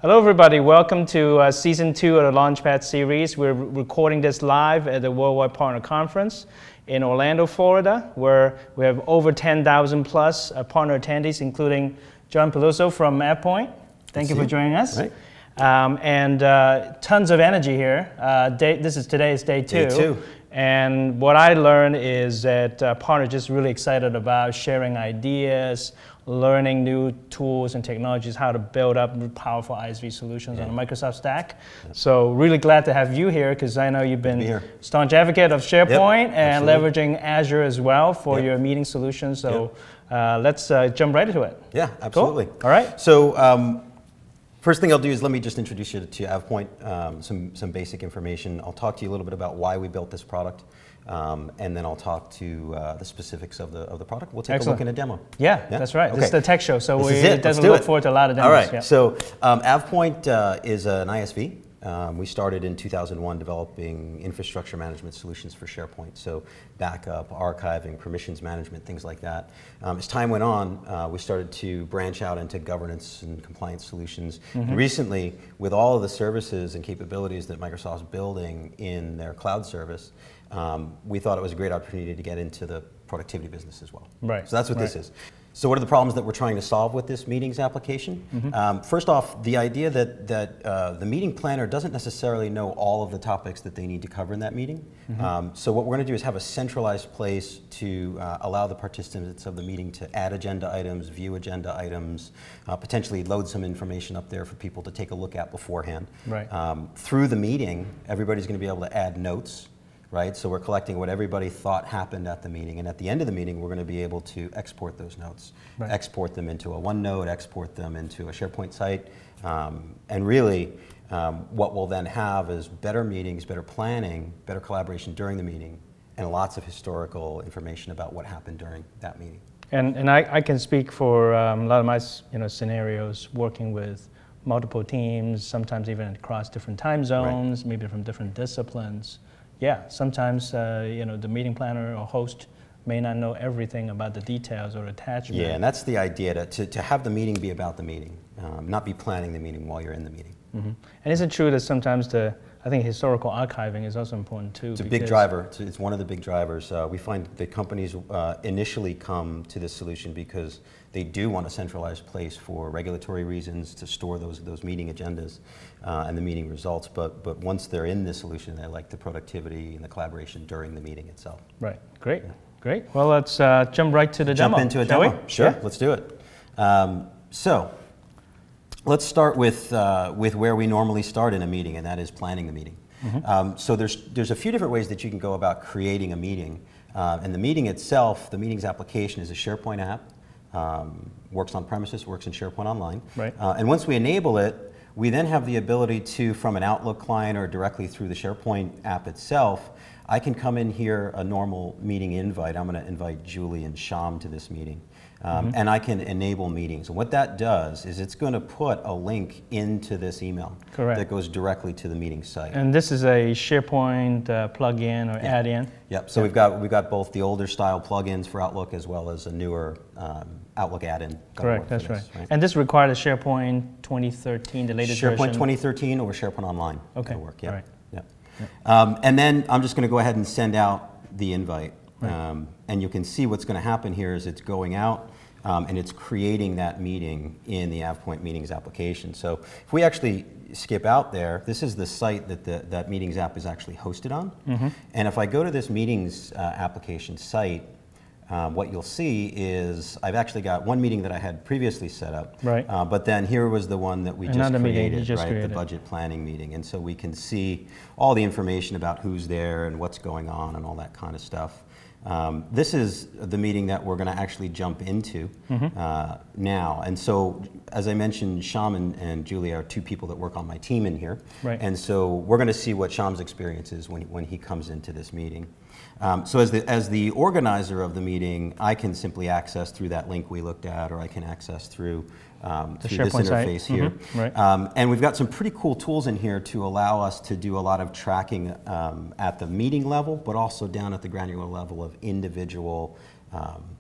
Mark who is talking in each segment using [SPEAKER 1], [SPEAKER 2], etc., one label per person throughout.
[SPEAKER 1] Hello everybody, welcome to Season 2 of the Launchpad series. We're recording this live at the Worldwide Partner Conference in Orlando, Florida, where we have over 10,000 plus partner attendees, including John Peluso from AvePoint. Thank you for joining us.
[SPEAKER 2] Right.
[SPEAKER 1] And tons of energy here. Today is day two.
[SPEAKER 2] Day two.
[SPEAKER 1] And what I learned is that partners are just really excited about sharing ideas, learning new tools and technologies, how to build up powerful ISV solutions on the Microsoft stack. So really glad to have you here, because I know you've been a staunch advocate of SharePoint and leveraging Azure as well for your meeting solutions. So let's jump right into it.
[SPEAKER 2] Yeah, absolutely.
[SPEAKER 1] Cool. All right.
[SPEAKER 2] So first thing I'll do is let me just introduce you to AvePoint, some basic information. I'll talk to you a little bit about why we built this product. And then I'll talk to the specifics of the product. We'll take a look in a demo.
[SPEAKER 1] Yeah, that's right.
[SPEAKER 2] Okay.
[SPEAKER 1] This is the tech show, so we definitely look forward to a lot of demos.
[SPEAKER 2] All right,
[SPEAKER 1] yeah.
[SPEAKER 2] so AvePoint is an ISV. We started in 2001 developing infrastructure management solutions for SharePoint, so backup, archiving, permissions management, things like that. As time went on, we started to branch out into governance and compliance solutions. And recently, with all of the services and capabilities that Microsoft's building in their cloud service, we thought it was a great opportunity to get into the productivity business as well.
[SPEAKER 1] Right.
[SPEAKER 2] So that's what this is. So what are the problems that we're trying to solve with this meetings application? First off, the idea that the meeting planner doesn't necessarily know all of the topics that they need to cover in that meeting. So what we're going to do is have a centralized place to allow the participants of the meeting to add agenda items, view agenda items, potentially load some information up there for people to take a look at beforehand.
[SPEAKER 1] Right.
[SPEAKER 2] Through the meeting, everybody's going to be able to add notes. Right, so we're collecting what everybody thought happened at the meeting, and at the end of the meeting, we're going to be able to export those notes, export them into a OneNote, export them into a SharePoint site, and really, what we'll then have is better meetings, better planning, better collaboration during the meeting, and lots of historical information about what happened during that meeting.
[SPEAKER 1] And I can speak for a lot of my scenarios working with multiple teams, sometimes even across different time zones, maybe from different disciplines. Yeah, sometimes the meeting planner or host may not know everything about the details or attachment.
[SPEAKER 2] Yeah, and that's the idea, to have the meeting be about the meeting, not be planning the meeting while you're in the meeting.
[SPEAKER 1] And is it true that sometimes I think historical archiving is also important too?
[SPEAKER 2] It's a big driver. It's one of the big drivers. We find that companies initially come to this solution because they do want a centralized place for regulatory reasons to store those meeting agendas and the meeting results. But once they're in this solution, they like the productivity and the collaboration during the meeting itself.
[SPEAKER 1] Right. Great. Yeah. Great. Well, let's jump right to the demo.
[SPEAKER 2] Jump into a demo. Sure. Let's do it. So let's start with where we normally start in a meeting, and that is planning the meeting. So there's a few different ways that you can go about creating a meeting. And the meeting itself, the meetings application, is a SharePoint app. Works on premises, works in SharePoint Online.
[SPEAKER 1] Right.
[SPEAKER 2] And once we enable it, we then have the ability to, from an Outlook client or directly through the SharePoint app itself, I can come in here, a normal meeting invite. I'm going to invite Julie and Sham to this meeting. And I can enable meetings. And what that does is it's going to put a link into this email that goes directly to the meeting site.
[SPEAKER 1] And this is a SharePoint plugin or add-in?
[SPEAKER 2] Yep. So we've got both the older style plugins for Outlook as well as a newer Outlook add-in.
[SPEAKER 1] Correct. That's right. And this required a SharePoint 2013, the latest version?
[SPEAKER 2] SharePoint 2013 or SharePoint Online.
[SPEAKER 1] Okay.
[SPEAKER 2] Work. Yeah.
[SPEAKER 1] All right.
[SPEAKER 2] Yep. And then I'm just going to go ahead and send out the invite. And you can see what's going to happen here is it's going out and it's creating that meeting in the AvePoint Meetings application. So if we actually skip out there, this is the site that that Meetings app is actually hosted on. And if I go to this Meetings application site, what you'll see is I've actually got one meeting that I had previously set up, but then here was the one that we just created, the budget planning meeting. And so we can see all the information about who's there and what's going on and all that kind of stuff. This is the meeting that we're going to actually jump into now. And so, as I mentioned, Sham and Julie are two people that work on my team in here. And so we're going to see what Sham's experience is when he comes into this meeting. So as the organizer of the meeting, I can simply access through that link we looked at, or I can access through this interface here. And we've got some pretty cool tools in here to allow us to do a lot of tracking at the meeting level, but also down at the granular level of individual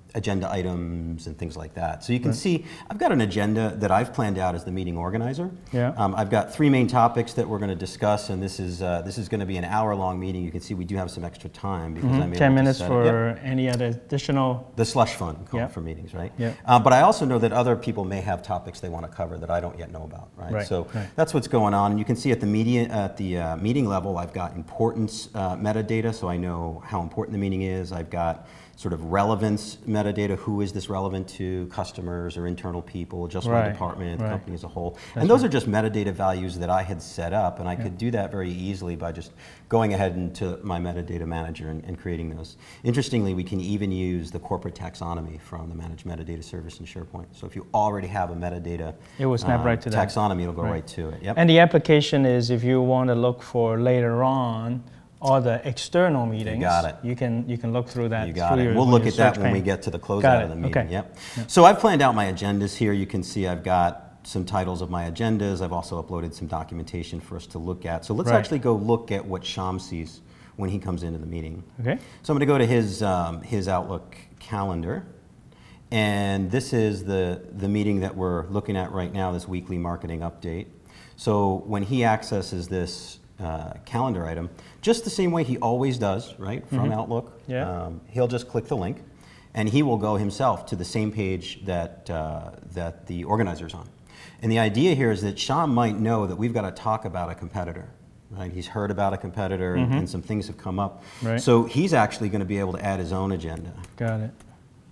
[SPEAKER 2] agenda items and things like that. So you can see I've got an agenda that I've planned out as the meeting organizer.
[SPEAKER 1] Yeah.
[SPEAKER 2] I've got 3 main topics that we're going to discuss, and this is going to be an hour-long meeting. You can see we do have some extra time because I'm able
[SPEAKER 1] 10
[SPEAKER 2] to
[SPEAKER 1] minutes
[SPEAKER 2] set it.
[SPEAKER 1] for any other additional.
[SPEAKER 2] The slush fund call
[SPEAKER 1] Yep.
[SPEAKER 2] for meetings, right?
[SPEAKER 1] Yep.
[SPEAKER 2] But I also know that other people may have topics they want to cover that I don't yet know about, right?
[SPEAKER 1] Right,
[SPEAKER 2] So
[SPEAKER 1] right.
[SPEAKER 2] that's what's going on. And you can see at the meeting level, I've got importance metadata, so I know how important the meeting is. I've got sort of relevance metadata. Who is this relevant to? Customers or internal people, just my
[SPEAKER 1] Right,
[SPEAKER 2] department, the
[SPEAKER 1] right.
[SPEAKER 2] company as a whole.
[SPEAKER 1] That's
[SPEAKER 2] And those
[SPEAKER 1] right.
[SPEAKER 2] are just metadata values that I had set up, and I could do that very easily by just going ahead into my metadata manager and creating those. Interestingly, we can even use the corporate taxonomy from the Managed Metadata Service in SharePoint. So if you already have a metadata
[SPEAKER 1] It will snap right to that.
[SPEAKER 2] taxonomy, it'll go
[SPEAKER 1] Right.
[SPEAKER 2] right to it. Yep.
[SPEAKER 1] And the application is if you want to look for later on all the external meetings.
[SPEAKER 2] got it.
[SPEAKER 1] You can look through that.
[SPEAKER 2] You got
[SPEAKER 1] through
[SPEAKER 2] it.
[SPEAKER 1] your-
[SPEAKER 2] We'll
[SPEAKER 1] your
[SPEAKER 2] look at that
[SPEAKER 1] search
[SPEAKER 2] when we
[SPEAKER 1] pane.
[SPEAKER 2] get to the
[SPEAKER 1] Got
[SPEAKER 2] closeout
[SPEAKER 1] it.
[SPEAKER 2] of the meeting.
[SPEAKER 1] Okay.
[SPEAKER 2] Yep. So I've planned out my agendas here. You can see I've got some titles of my agendas. I've also uploaded some documentation for us to look at. So let's
[SPEAKER 1] Right.
[SPEAKER 2] actually go look at what Sham sees when he comes into the meeting.
[SPEAKER 1] Okay.
[SPEAKER 2] So I'm going to go to his Outlook calendar. And this is the meeting that we're looking at right now, this weekly marketing update. So when he accesses this calendar item, just the same way he always does, right, from Outlook,
[SPEAKER 1] Yeah.
[SPEAKER 2] he'll just click the link, and he will go himself to the same page that, that the organizer's on. And the idea here is that Sham might know that we've got to talk about a competitor. Right? He's heard about a competitor, and some things have come up.
[SPEAKER 1] Right.
[SPEAKER 2] So he's actually going to be able to add his own agenda.
[SPEAKER 1] Got it.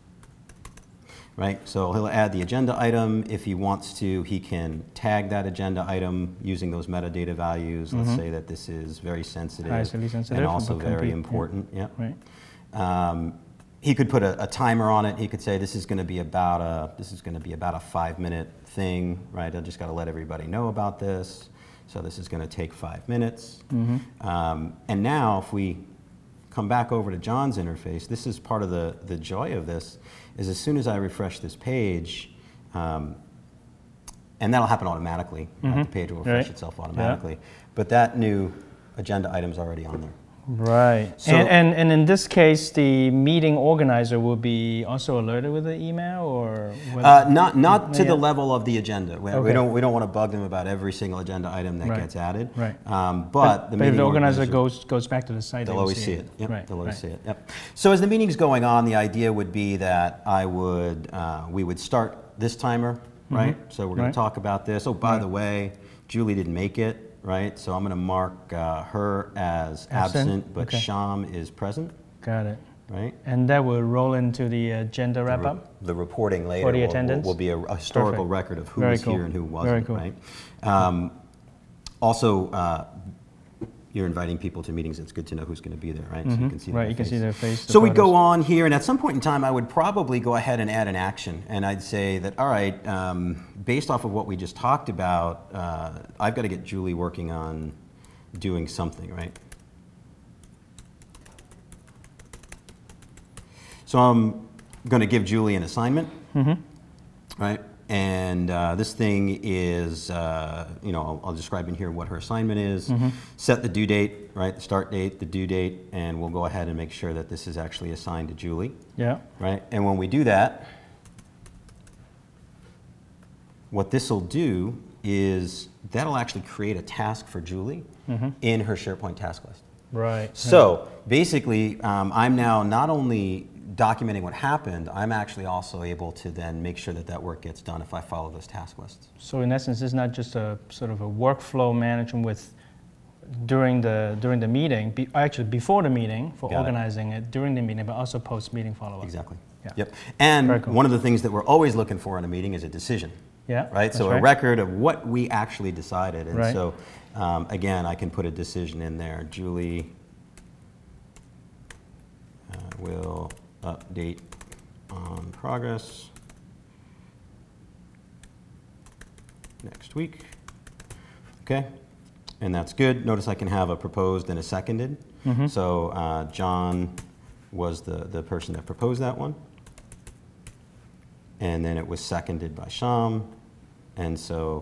[SPEAKER 2] Right, so he'll add the agenda item. If he wants to, he can tag that agenda item using those metadata values. Let's say that this is very sensitive,
[SPEAKER 1] Highly sensitive,
[SPEAKER 2] and also
[SPEAKER 1] but
[SPEAKER 2] very
[SPEAKER 1] compete, yeah.
[SPEAKER 2] important. Yep.
[SPEAKER 1] Right.
[SPEAKER 2] He could put a timer on it. He could say this is going to be about a 5-minute thing, right? I just got to let everybody know about this. So this is going to take 5 minutes. And now, if we come back over to John's interface, this is part of the joy of this. Is as soon as I refresh this page, and that'll happen automatically. The page will refresh
[SPEAKER 1] Right.
[SPEAKER 2] itself automatically. But that new agenda item's already on there.
[SPEAKER 1] Right.
[SPEAKER 2] So-
[SPEAKER 1] and in this case, the meeting organizer will be also alerted with an email, or
[SPEAKER 2] Not to
[SPEAKER 1] Yeah.
[SPEAKER 2] the level of the agenda. We
[SPEAKER 1] Okay.
[SPEAKER 2] don't want to bug them about every single agenda item that
[SPEAKER 1] Right.
[SPEAKER 2] gets added.
[SPEAKER 1] Right.
[SPEAKER 2] But the
[SPEAKER 1] if
[SPEAKER 2] meeting
[SPEAKER 1] the organizer
[SPEAKER 2] organizer
[SPEAKER 1] goes back to the site,
[SPEAKER 2] they'll
[SPEAKER 1] will
[SPEAKER 2] always see it. Yep,
[SPEAKER 1] Right.
[SPEAKER 2] they'll always
[SPEAKER 1] right.
[SPEAKER 2] see it. Yep. So as the meeting's going on, the idea would be that we would start this timer, right? So we're going
[SPEAKER 1] Right.
[SPEAKER 2] to talk about this. Oh, by the way, Julie didn't make it, right? So I'm going to mark her as absent, but
[SPEAKER 1] Okay.
[SPEAKER 2] Sham is present,
[SPEAKER 1] Got it.
[SPEAKER 2] right?
[SPEAKER 1] And that will roll into the agenda wrap up.
[SPEAKER 2] The reporting later
[SPEAKER 1] For the
[SPEAKER 2] will
[SPEAKER 1] attendance?
[SPEAKER 2] will be a historical
[SPEAKER 1] Perfect.
[SPEAKER 2] record of who
[SPEAKER 1] Very
[SPEAKER 2] was
[SPEAKER 1] cool.
[SPEAKER 2] here and who
[SPEAKER 1] Very
[SPEAKER 2] wasn't,
[SPEAKER 1] cool.
[SPEAKER 2] right? Also, you're inviting people to meetings. It's good to know who's going to be there, right? So you can see
[SPEAKER 1] Right,
[SPEAKER 2] their
[SPEAKER 1] you can
[SPEAKER 2] face.
[SPEAKER 1] see their face. the
[SPEAKER 2] So we
[SPEAKER 1] photos.
[SPEAKER 2] go on here, and at some point in time, I would probably go ahead and add an action, and I'd say that, all right, based off of what we just talked about, I've got to get Julie working on doing something, right? So I'm going to give Julie an assignment, right? And this thing is, I'll describe in here what her assignment is, set the due date, right? The start date, the due date, and we'll go ahead and make sure that this is actually assigned to Julie,
[SPEAKER 1] Yeah.
[SPEAKER 2] right? And when we do that, what this will do is that'll actually create a task for Julie in her SharePoint task list.
[SPEAKER 1] Right.
[SPEAKER 2] So basically, I'm now not only documenting what happened, I'm actually also able to then make sure that that work gets done if I follow those task lists.
[SPEAKER 1] So in essence, it's not just a sort of a workflow management with during the meeting, actually before the meeting for
[SPEAKER 2] Got it.
[SPEAKER 1] organizing it during the meeting, but also post meeting follow up.
[SPEAKER 2] Exactly.
[SPEAKER 1] Yeah.
[SPEAKER 2] Yep. And
[SPEAKER 1] Very cool.
[SPEAKER 2] one of the things that we're always looking for in a meeting is a decision.
[SPEAKER 1] Yeah.
[SPEAKER 2] Right? So
[SPEAKER 1] that's
[SPEAKER 2] a record of what we actually decided. And
[SPEAKER 1] Right.
[SPEAKER 2] so, again, I can put a decision in there. Julie will update on progress next week. Okay? And that's good. Notice I can have a proposed and a seconded. So John was the person that proposed that one. And then it was seconded by Sham. And so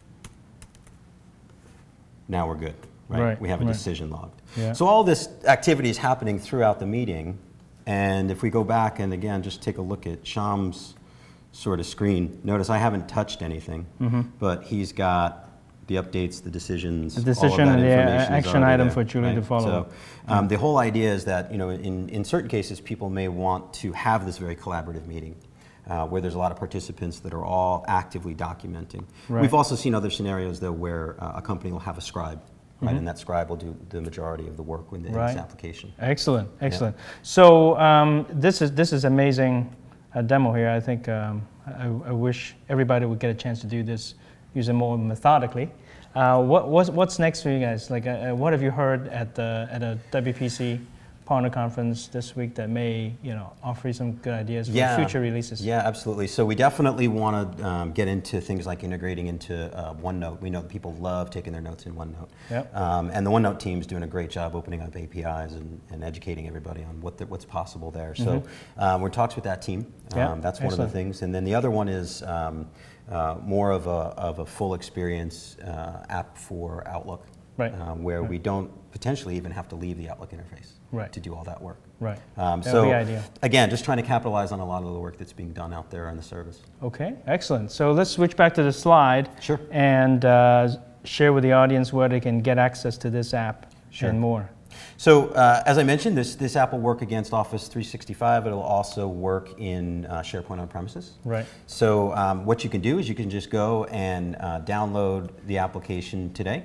[SPEAKER 2] now we're good, right?
[SPEAKER 1] Right,
[SPEAKER 2] We have a
[SPEAKER 1] right.
[SPEAKER 2] decision logged.
[SPEAKER 1] Yeah.
[SPEAKER 2] So all this activity is happening throughout the meeting, And if we go back and again, just take a look at Shyam's sort of screen, notice I haven't touched anything, but he's got the updates, the decisions,
[SPEAKER 1] the decision
[SPEAKER 2] all of that
[SPEAKER 1] and the
[SPEAKER 2] information is
[SPEAKER 1] action
[SPEAKER 2] already
[SPEAKER 1] item
[SPEAKER 2] there,
[SPEAKER 1] for Julie to follow.
[SPEAKER 2] So the whole idea is that, you know, in certain cases, people may want to have this very collaborative meeting where there's a lot of participants that are all actively documenting.
[SPEAKER 1] Right.
[SPEAKER 2] We've also seen other scenarios, though, where a company will have a scribe, right, and that scribe will do the majority of the work within this application.
[SPEAKER 1] Excellent, excellent. So this is amazing demo here. I think I wish everybody would get a chance to do this, use it more methodically. What's next for you guys? Like, what have you heard at a WPC partner conference this week that may, you know, offer you some good ideas for future releases? Yeah,
[SPEAKER 2] absolutely. So we definitely want to get into things like integrating into OneNote. We know that people love taking their notes in OneNote.
[SPEAKER 1] Yep.
[SPEAKER 2] And the OneNote team's doing a great job opening up APIs and educating everybody on what's possible there. So we're in talks with that team. That's one of the things. And then the other one is more of a full experience app for Outlook, where we don't potentially even have to leave the Outlook interface to do all that work.
[SPEAKER 1] Right.
[SPEAKER 2] That would be ideal. Again, just trying to capitalize on a lot of the work that's being done out there in the service.
[SPEAKER 1] Okay, excellent. So let's switch back to the slide and share with the audience where they can get access to this app and more.
[SPEAKER 2] So as I mentioned, this app will work against Office 365. It'll also work in SharePoint on premises.
[SPEAKER 1] Right.
[SPEAKER 2] So what you can do is you can just go and download the application today.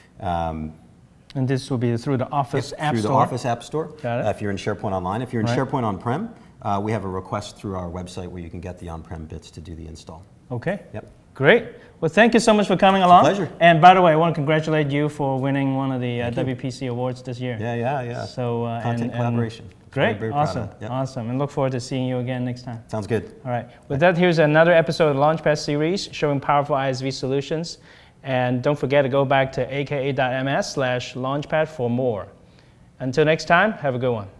[SPEAKER 1] And this will be through the Office App Store?
[SPEAKER 2] Through the Office App Store.
[SPEAKER 1] Got it.
[SPEAKER 2] If you're in SharePoint Online. If you're in SharePoint On-Prem, we have a request through our website where you can get the on-prem bits to do the install.
[SPEAKER 1] Okay.
[SPEAKER 2] Yep.
[SPEAKER 1] Great. Well, thank you so much for coming along.
[SPEAKER 2] It's a pleasure.
[SPEAKER 1] And by the way, I want to congratulate you for winning one of the WPC awards this year.
[SPEAKER 2] Yeah.
[SPEAKER 1] So
[SPEAKER 2] content collaboration.
[SPEAKER 1] Great.
[SPEAKER 2] Very
[SPEAKER 1] awesome.
[SPEAKER 2] proud of it.
[SPEAKER 1] Awesome. And look forward to seeing you again next time.
[SPEAKER 2] Sounds good.
[SPEAKER 1] All right. With that, here's another episode of Launchpad series showing powerful ISV solutions. And don't forget to go back to aka.ms/launchpad for more. Until next time, have a good one.